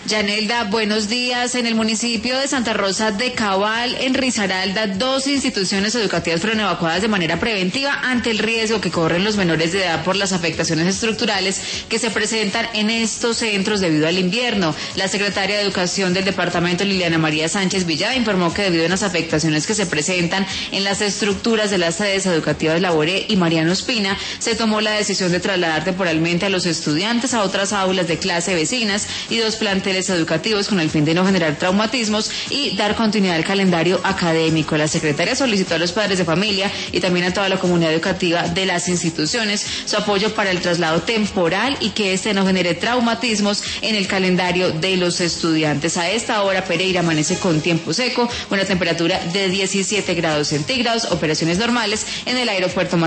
Yanelda, buenos días. En el municipio de Santa Rosa de Cabal, en Risaralda, 2 instituciones educativas fueron evacuadas de manera preventiva ante el riesgo que corren los menores de edad por las afectaciones estructurales que se presentan en estos centros debido al invierno. La secretaria de Educación del departamento, Liliana María Sánchez Villada, informó que debido a las afectaciones que se presentan en las estructuras de las sedes educativas Laboré y Mariano Espina, se tomó la decisión de trasladar temporalmente a los estudiantes a otras aulas de clase vecinas y 2 planteles educativos con el fin de no generar traumatismos y dar continuidad al calendario académico. La secretaria solicitó a los padres de familia y también a toda la comunidad educativa de las instituciones su apoyo para el traslado temporal y que este no genere traumatismos en el calendario de los estudiantes. A esta hora Pereira amanece con tiempo seco, una temperatura de 17 grados centígrados, operaciones normales en el aeropuerto